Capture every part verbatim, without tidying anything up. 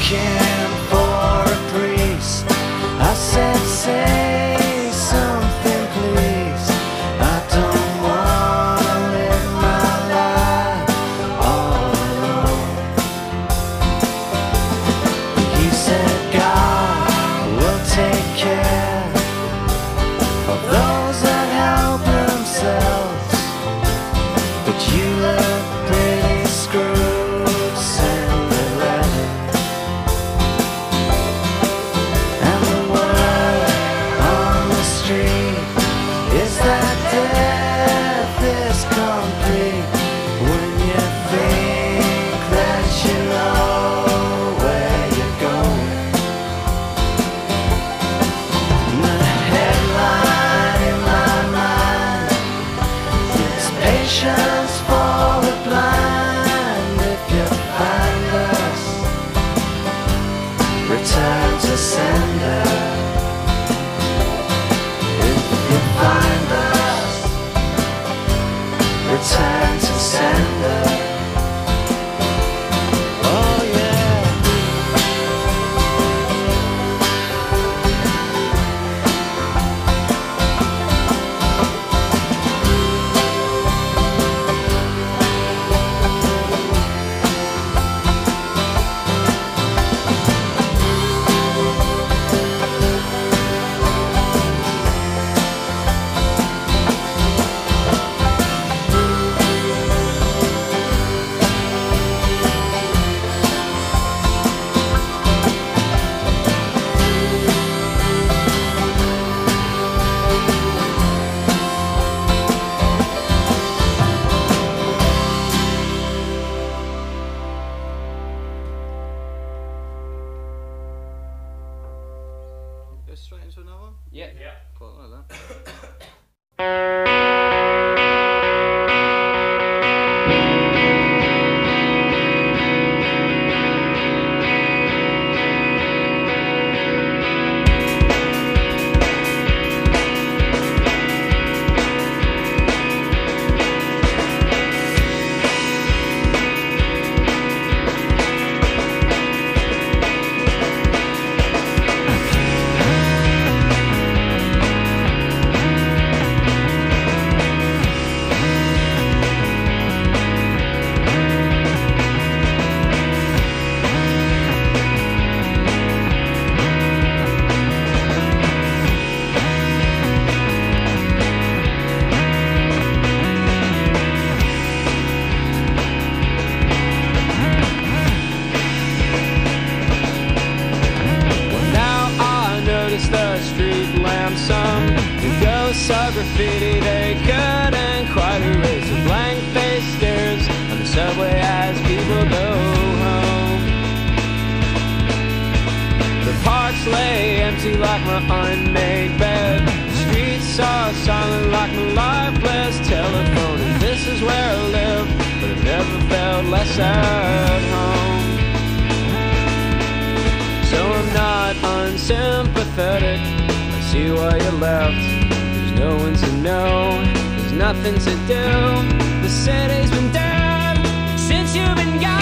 looking for a priest. I said, say something please. I don't wanna live my life all alone. He said, God will take care of those that help themselves. But you look pretty screwed, Cinderella. And the word on the street is that death is complete when you think that you know where you're going. And the headline in my mind is patience for the blind. If you find us, return to sender. If you find us, return to sender. Oh yeah. Go straight into another one? Yeah. Yeah. Quite like that. The street lamps, some the ghosts of graffiti they couldn't quite erase. The blank face stares on the subway as people go home. The parks lay empty like my unmade bed. The streets are silent like my lifeless telephone. And this is where I live, but I've never felt less at home. So I'm not unsympathetic. I see why you left. There's no one to know. There's nothing to do. The city's been dead since you've been gone.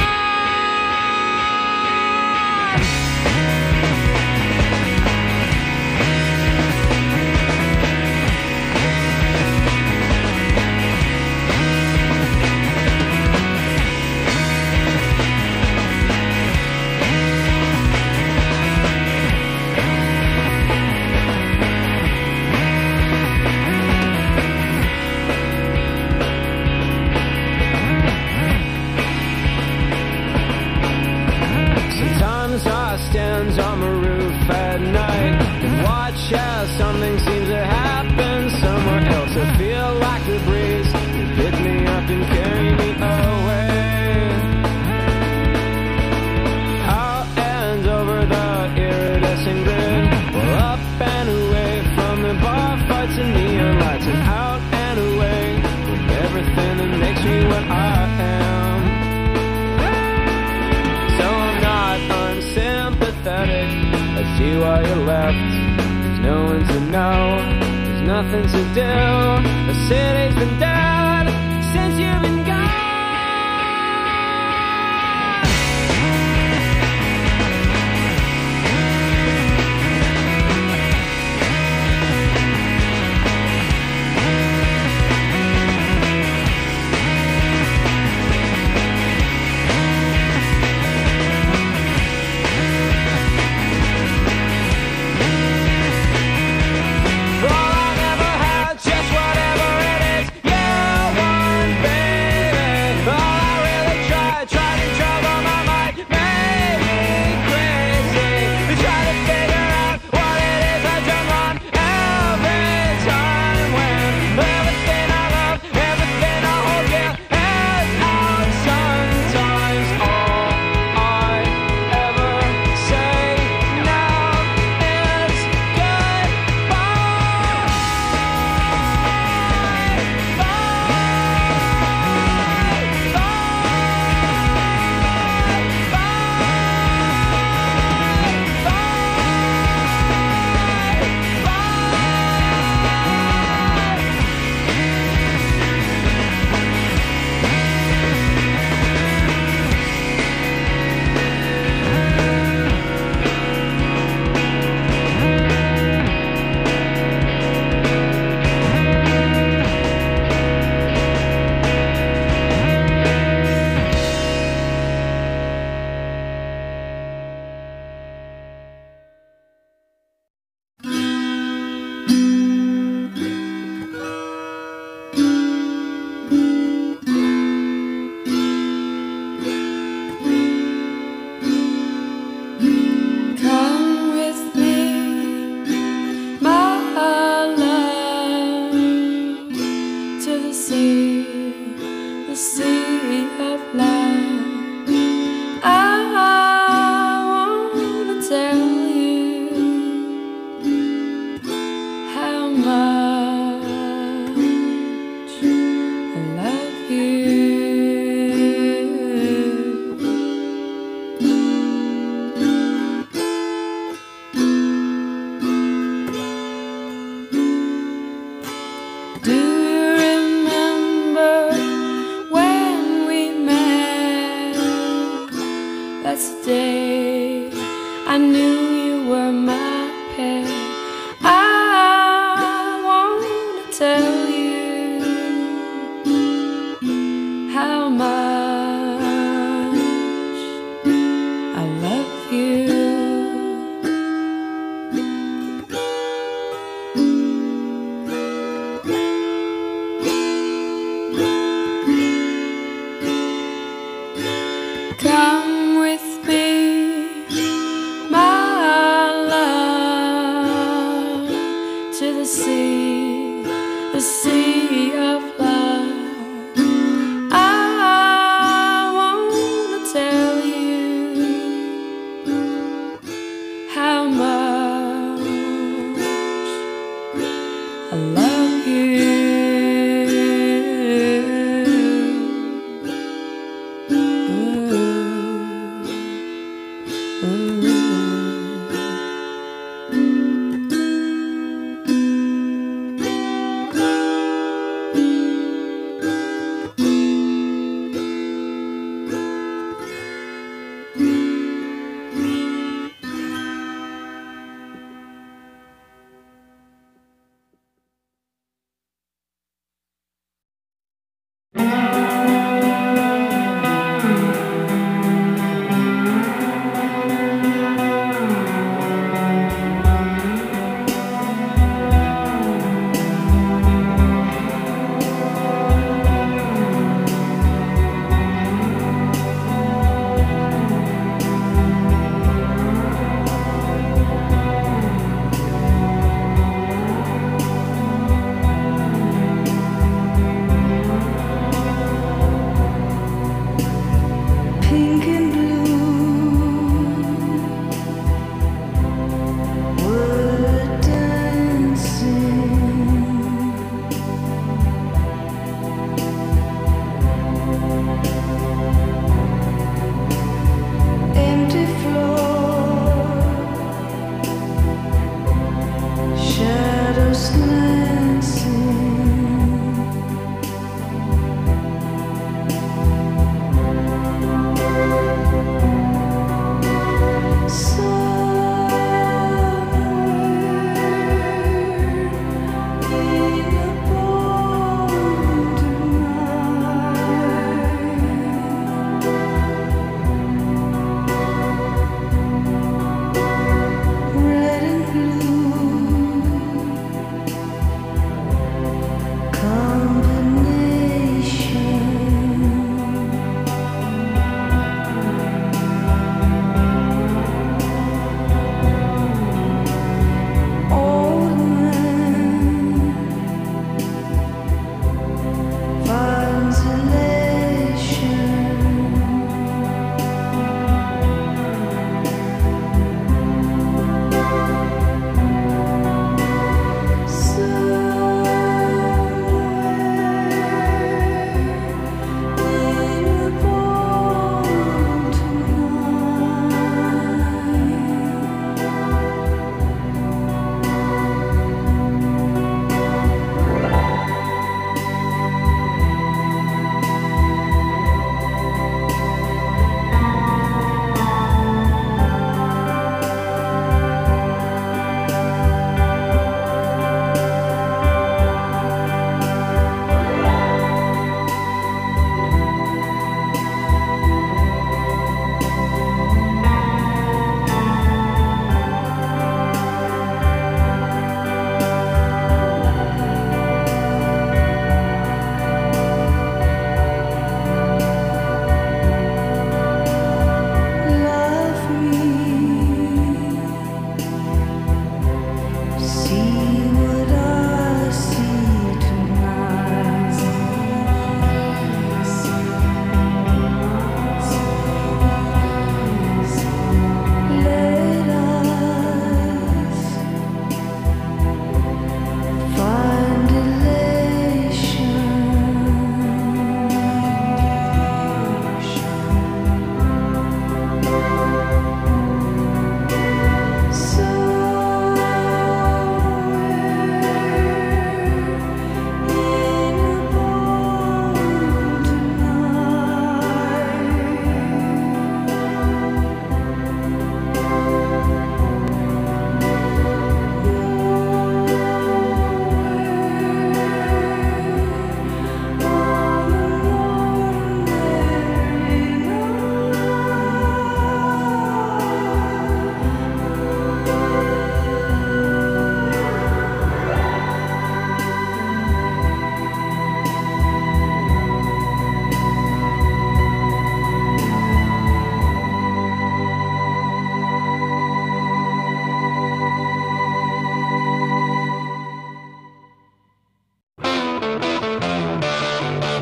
Stands on the roof at night and watch as something seems to happen somewhere else. I feel like the breeze can pick me up and carry me away. Out and over the iridescent grid, well, up and away from the bar fights and neon lights, and out and away from everything that makes me what I am. I see why you left. There's no one to know. There's nothing to do. The city's been dead since you've been gone. I knew you were my pet. I wanna tell you how much I love you. Come with me, my love, to the sea, the sea of love. I wanna tell you how much I love you.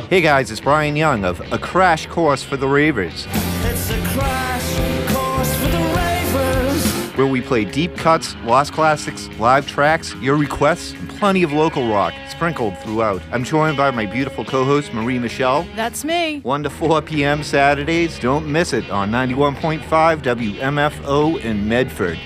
Hey guys, it's Brian Young of A Crash Course for the Ravers, It's a crash course for the ravers. where we play deep cuts, lost classics, live tracks, your requests, and plenty of local rock sprinkled throughout. I'm joined by my beautiful co-host Marie Michelle. That's me. one to four p.m. Saturdays. Don't miss it on ninety-one point five W M F O in Medford.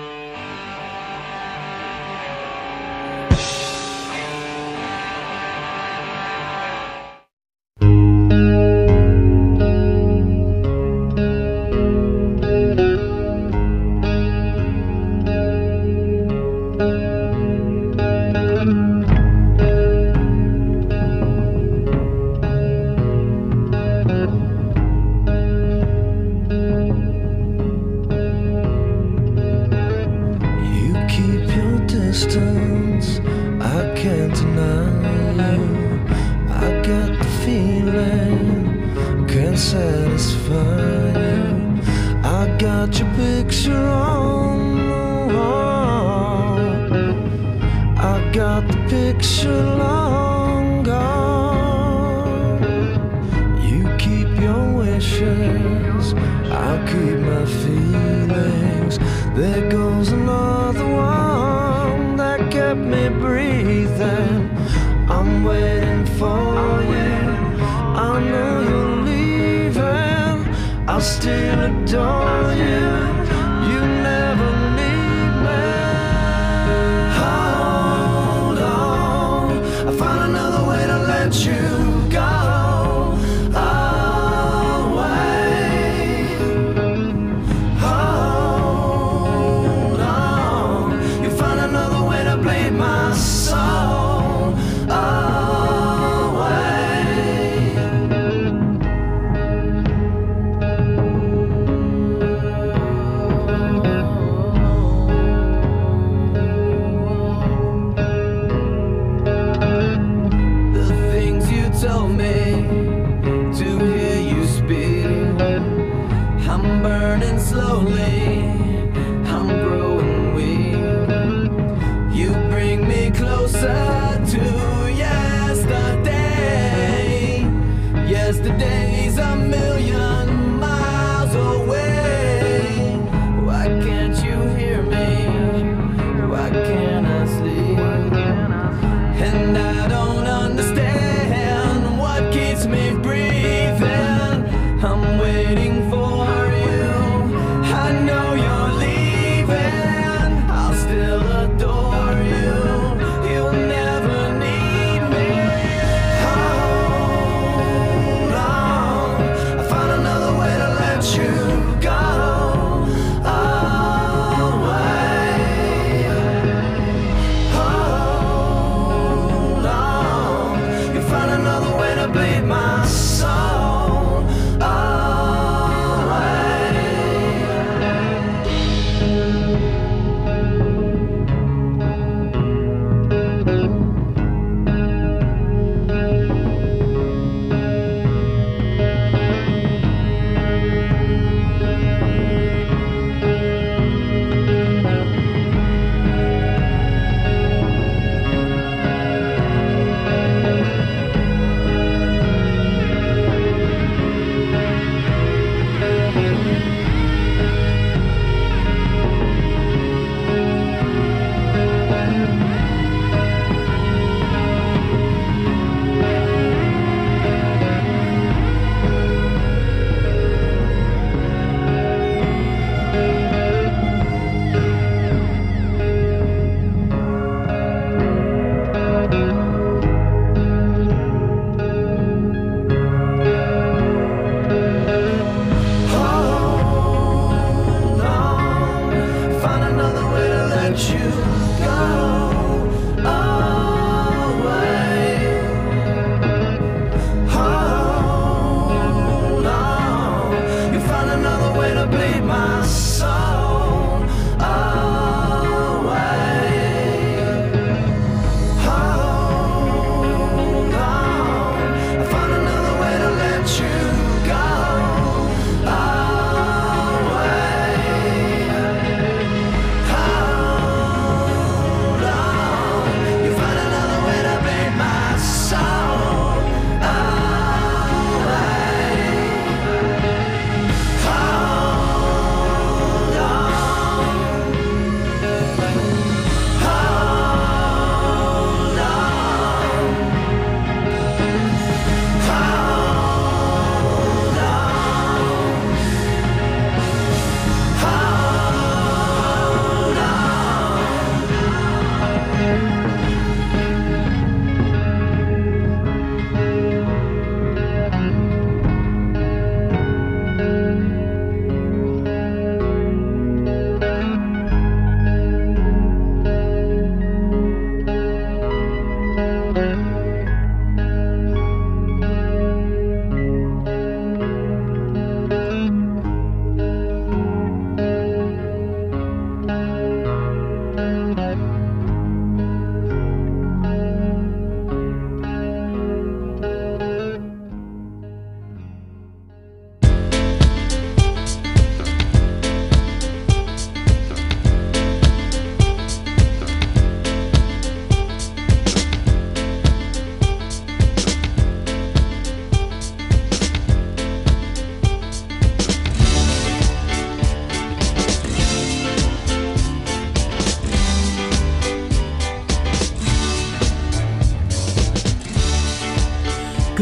You keep your distance, I can't deny you. I got the feeling, can't satisfy you. I got your picture on the wall. I got the picture long gone. You keep your wishes, I'll keep my feelings. There goes another one that kept me breathing. I'm waiting for you. I know you're leaving. I'll still adore you. You never leave me. Hold on, I found another way to let you go.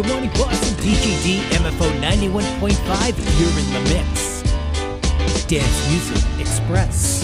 Good morning, Boston. D J D, M F O ninety-one point five. You're in the mix. Dance Music Express.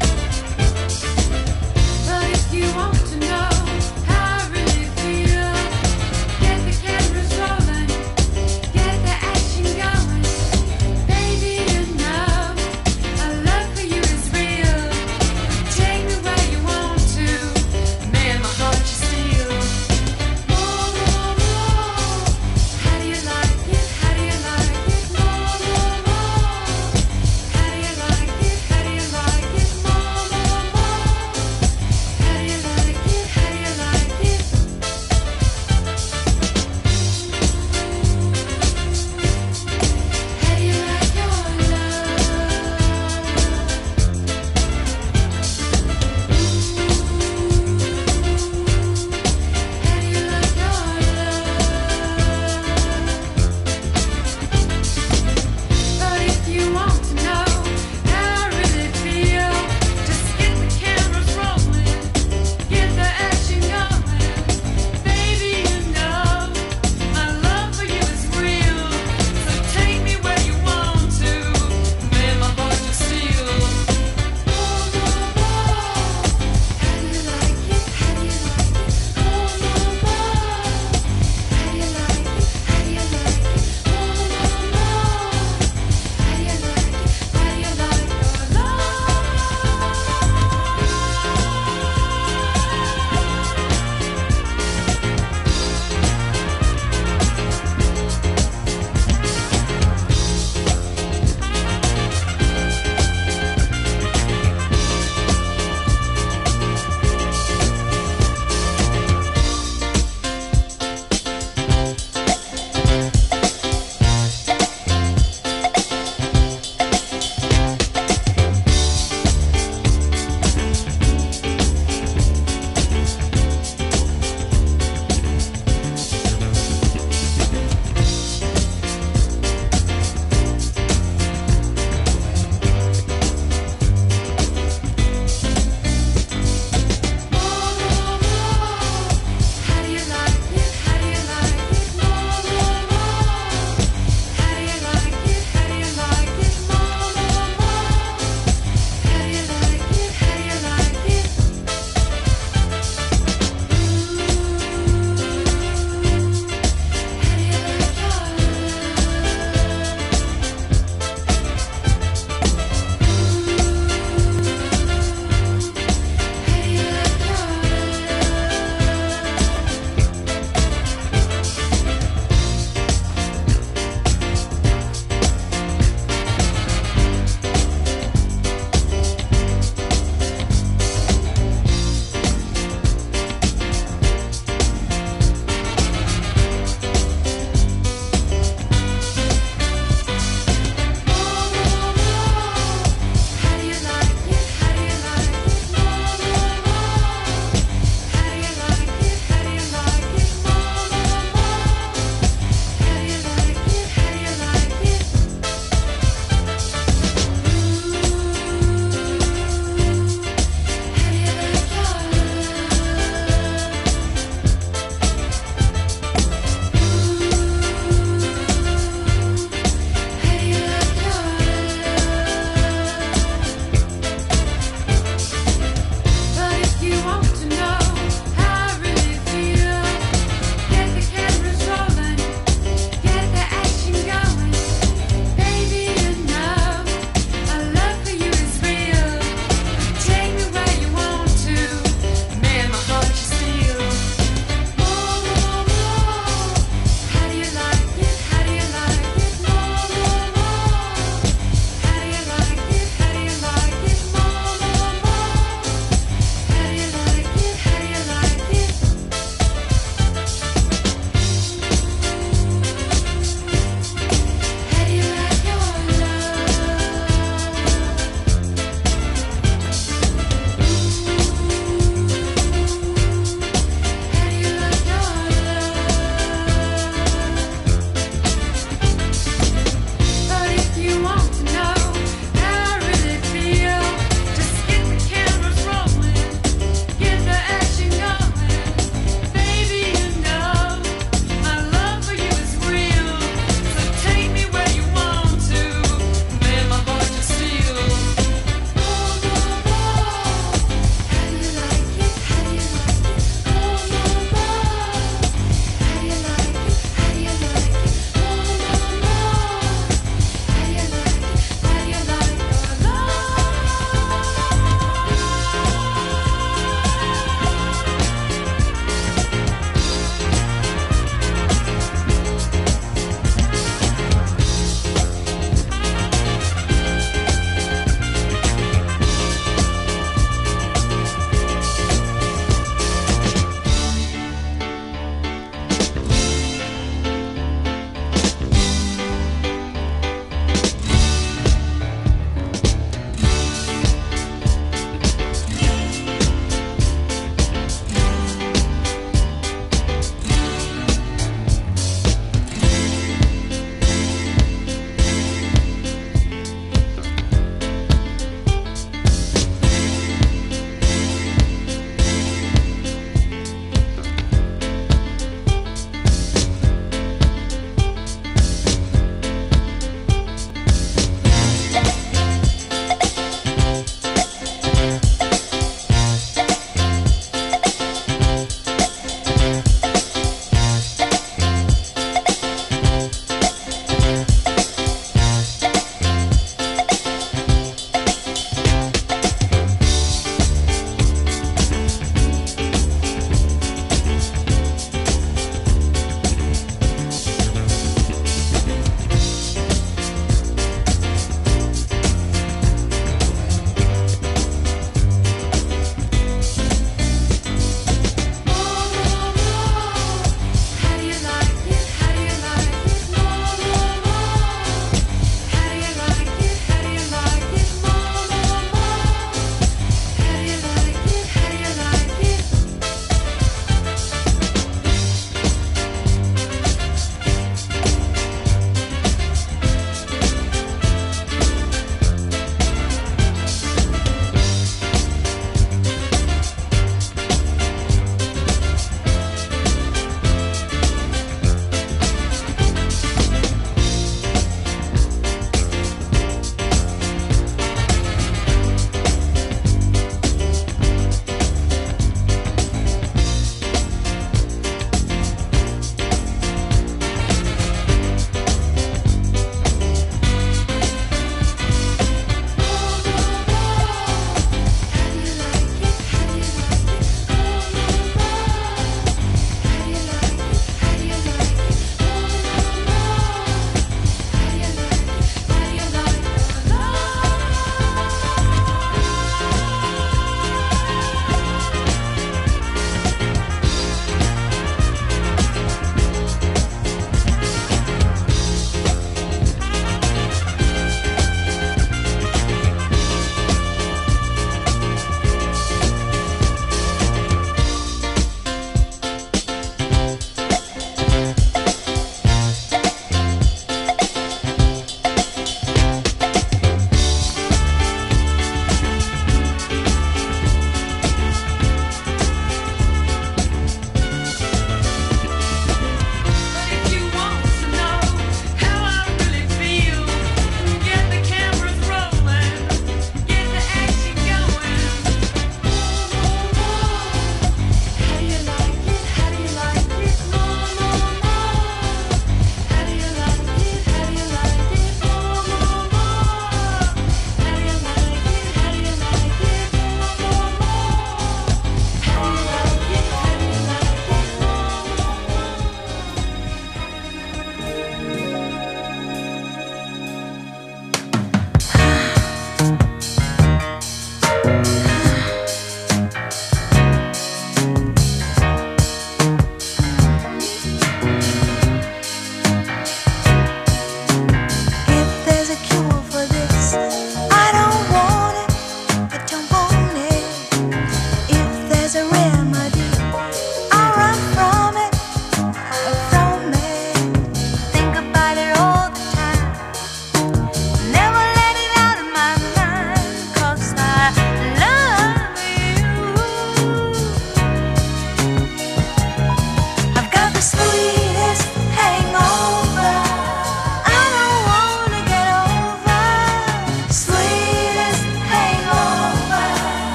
But if you want to know how I really feel,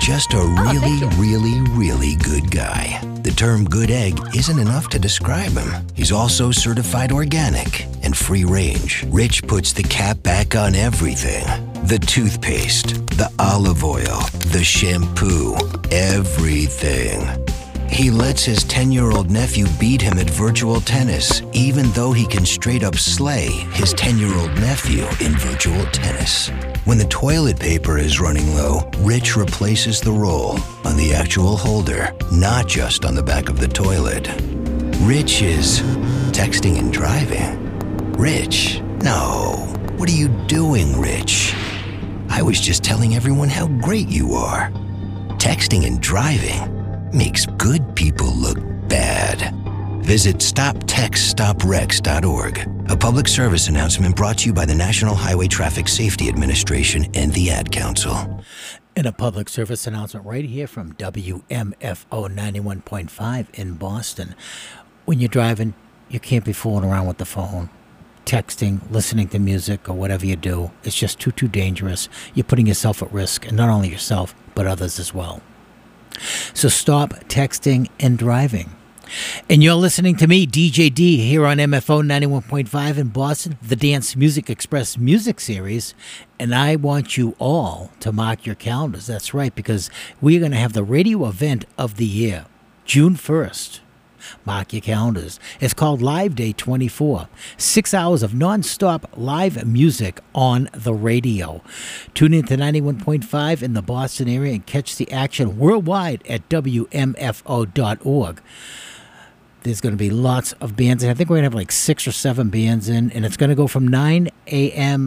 just a really, really, really good guy. The term good egg isn't enough to describe him. He's also certified organic and free range. Rich puts the cap back on everything. The toothpaste, the olive oil, the shampoo, everything. He lets his ten-year-old nephew beat him at virtual tennis, even though he can straight up slay his ten-year-old nephew in virtual tennis. When the toilet paper is running low, Rich replaces the roll on the actual holder, not just on the back of the toilet. Rich is texting and driving. Rich? No. What are you doing, Rich? I was just telling everyone how great you are. Texting and driving makes good people look bad. Visit stop text stop wrecks dot org. A public service announcement brought to you by the National Highway Traffic Safety Administration and the Ad Council. And a public service announcement right here from W M F O ninety-one point five in Boston. When you're driving, you can't be fooling around with the phone, texting, listening to music, or whatever you do. It's just too, too dangerous. You're putting yourself at risk, and not only yourself, but others as well. So stop texting and driving. And you're listening to me, D J D, here on M F O ninety-one point five in Boston, the Dance Music Express music series. And I want you all to mark your calendars. That's right, because we're going to have the radio event of the year, June first. Mark your calendars. It's called Live Day twenty-four. Six hours of nonstop live music on the radio. Tune in to ninety-one point five in the Boston area and catch the action worldwide at W M F O dot org. There's going to be lots of bands. I think we're going to have like six or seven bands in, and it's going to go from nine a.m.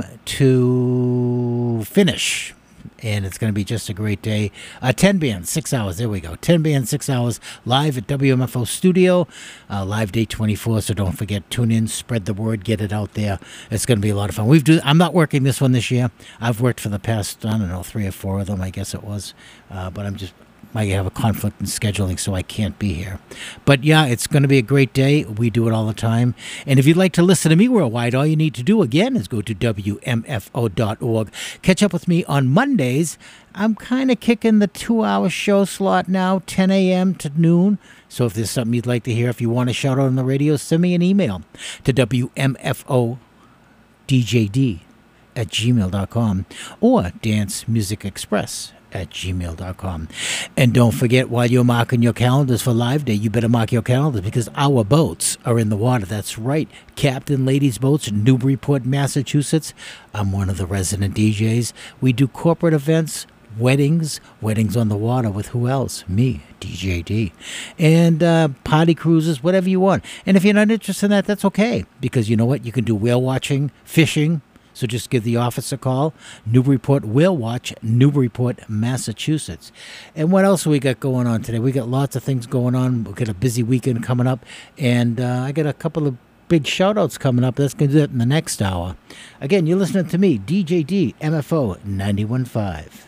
to finish. And it's going to be just a great day. Uh, ten bands, six hours. There we go. ten bands, six hours, live at W M F O Studio. Uh, live day twenty-four, so don't forget, tune in, spread the word, get it out there. It's going to be a lot of fun. We've do, I'm not working this one this year. I've worked for the past, I don't know, three or four of them, I guess it was. Uh, but I'm just... I have a conflict in scheduling, so I can't be here. But yeah, it's going to be a great day. We do it all the time. And if you'd like to listen to me worldwide, all you need to do, again, is go to W M F O dot org. Catch up with me on Mondays. I'm kind of kicking the two-hour show slot now, ten a.m. to noon. So if there's something you'd like to hear, if you want to shout out on the radio, send me an email to W M F O D J D at gmail dot com or Dance Music Express at gmail dot com. And don't forget, while you're marking your calendars for Live Day, you better mark your calendars because our boats are in the water. That's right. Captain Ladies Boats in Newburyport, Massachusetts. I'm one of the resident D Js. We do corporate events, weddings, weddings on the water with who else? Me, D J D. And uh, party cruises, whatever you want. And if you're not interested in that, that's okay. Because you know what? You can do whale watching, fishing. So just give the office a call. Newburyport Whale Watch, Newburyport, Massachusetts. And what else we got going on today? We got lots of things going on. We've got a busy weekend coming up. And uh, I got a couple of big shout-outs coming up. That's going to do it in the next hour. Again, you're listening to me, D J D, M F O ninety-one point five.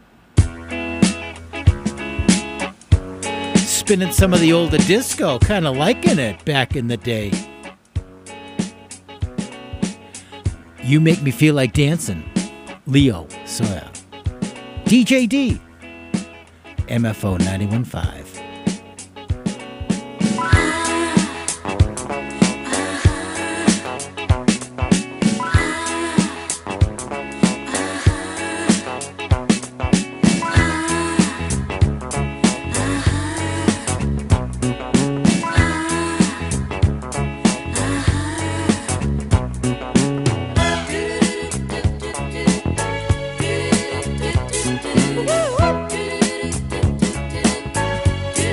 Spinning some of the older disco. Kind of liking it back in the day. You Make Me Feel Like Dancing, Leo Sawyer. D J D, M F O ninety-one point five. Woo!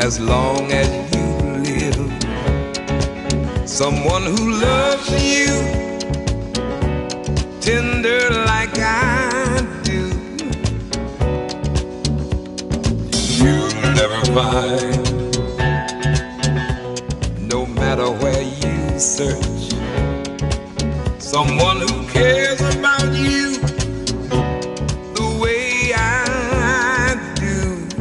as long as you live. Someone who loves you tender like I do. You'll never find, no matter where you search, someone who cares about you the way I do.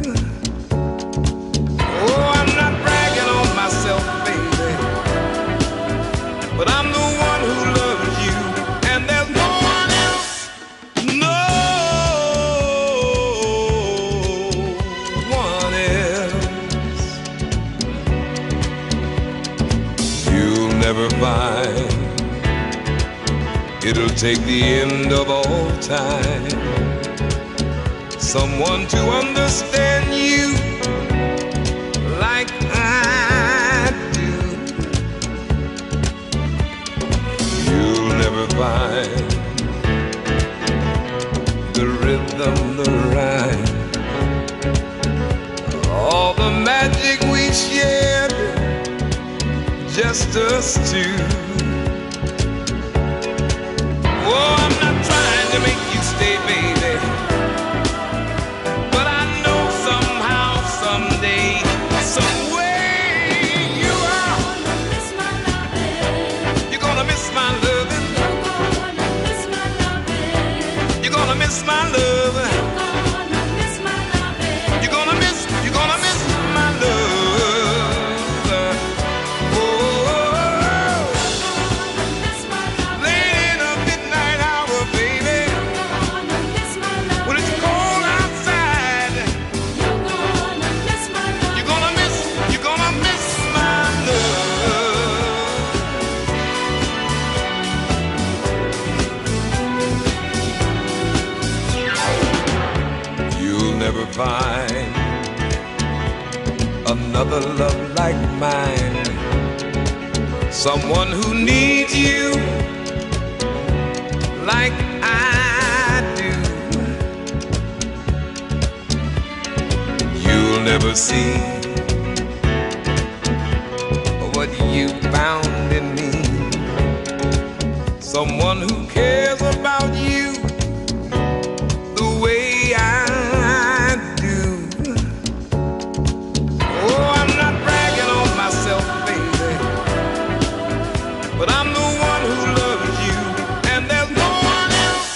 Oh, I'm not bragging on myself, baby, but I'm the one who loves you, and there's no one else, no one else. You'll never find, it'll take the end of all time, someone to understand you like I do. You'll never find the rhythm, the rhyme, all the magic we shared, just us two. Oh, I'm not trying to make you stay, baby, but I know somehow, someday, some way you are. You're gonna miss my loving. You're gonna miss my loving. You're gonna miss, you're gonna miss my love. Oh, late in the midnight hour, baby, when it's cold outside, you're gonna miss, you're gonna miss my love. You'll never find another love like mine, someone who needs you like I do. You'll never see what you found in me, someone who cares about you the way I do. Oh, I'm not bragging on myself, baby, but I'm the one who loves you, and there's no one else.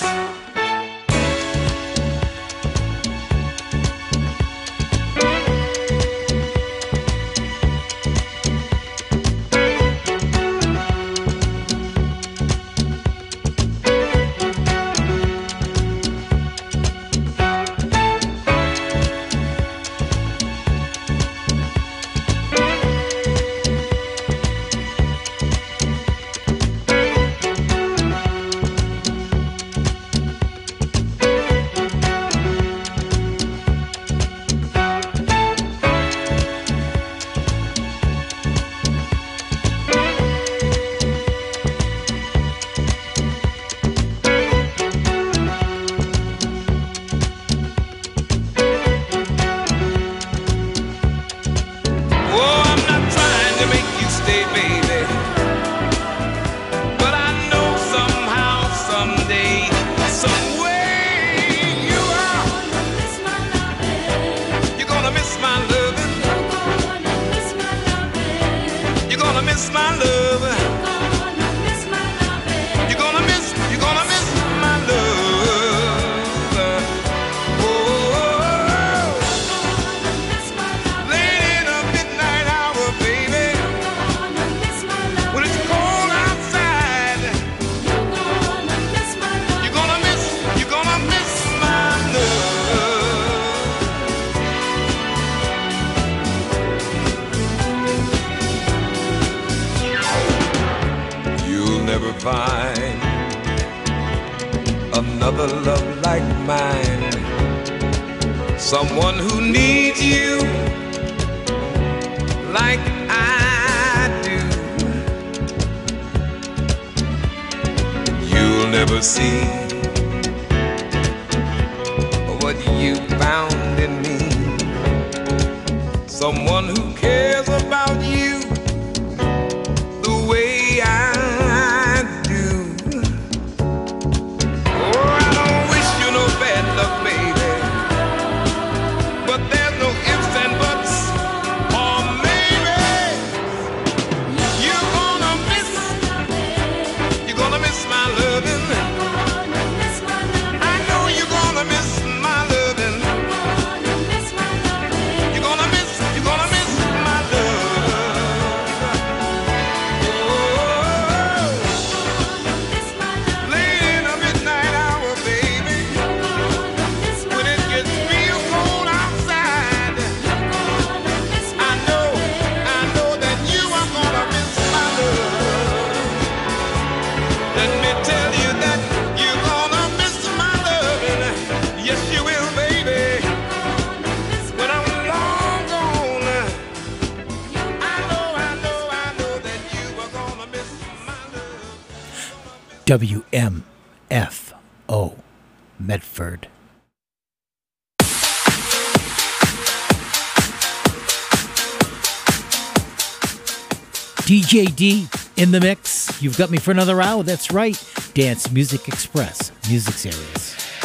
Oh, I'm not trying to make you stay, baby, but I know somehow, someday, some way you are. You're gonna miss my loving. You're gonna miss my loving. You're gonna miss, you're gonna miss my love. Oh, late in the midnight hour, baby, when it's cold outside, you're gonna miss, you're gonna miss my love. You'll never find another love like mine, someone who needs you like I do. You'll never see what you found in me, someone who cares about you the way I do. Oh, I don't wish you no bad luck, baby, but there's no ifs and buts, or maybe you're gonna miss, you're gonna miss my loving. I know you're gonna miss my loving. You're gonna miss, you're gonna miss my love. Oh, late in the midnight hour, baby, when it gets real cold outside, I know, I know that you are gonna miss my love. Let me tell you that you're gonna miss my loving. Yes, you will, baby. When I'm long gone, I know, I know, I know that you are gonna miss my love. W M F O Medford. D J D in the mix. You've got me for another hour. That's right. Dance Music Express, Music Series.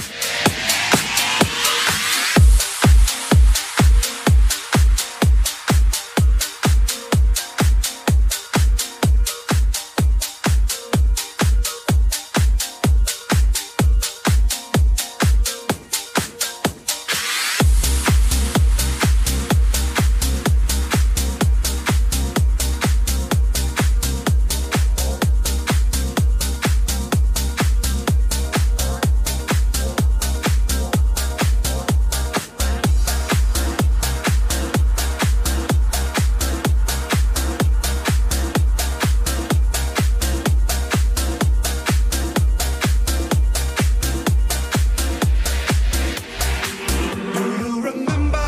Do you remember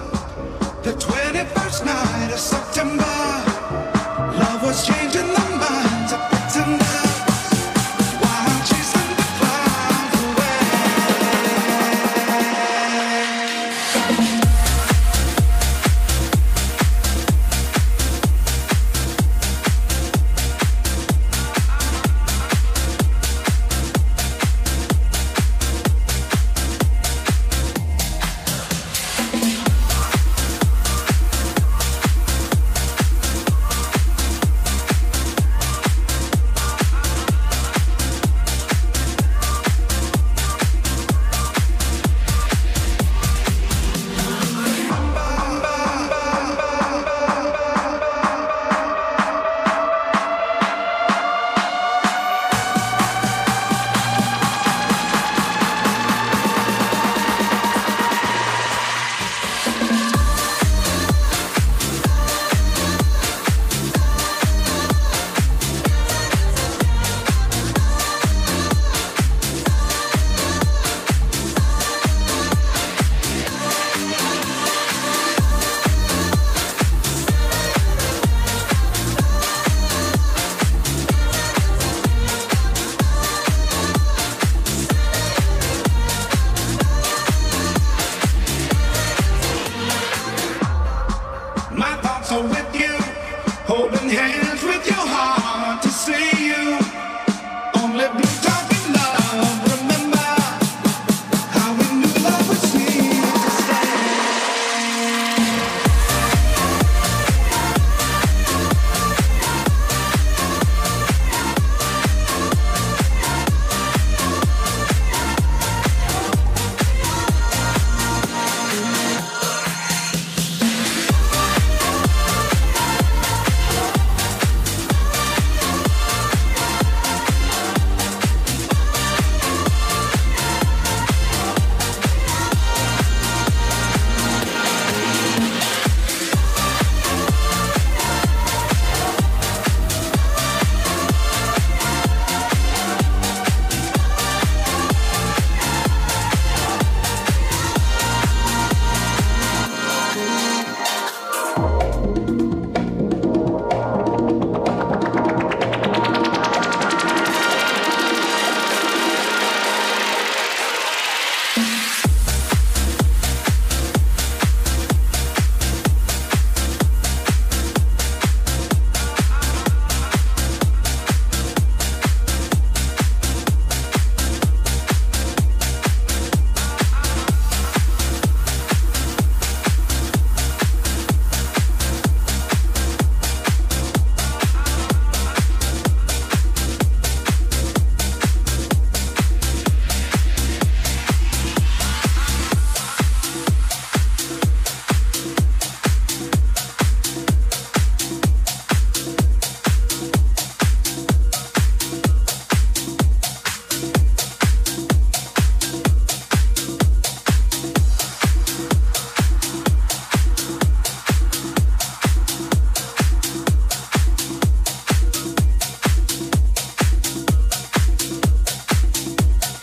the twenty-first night of September? Love was changing the minds of pretenders while chasing the clouds away. My thoughts are with you, holding hands.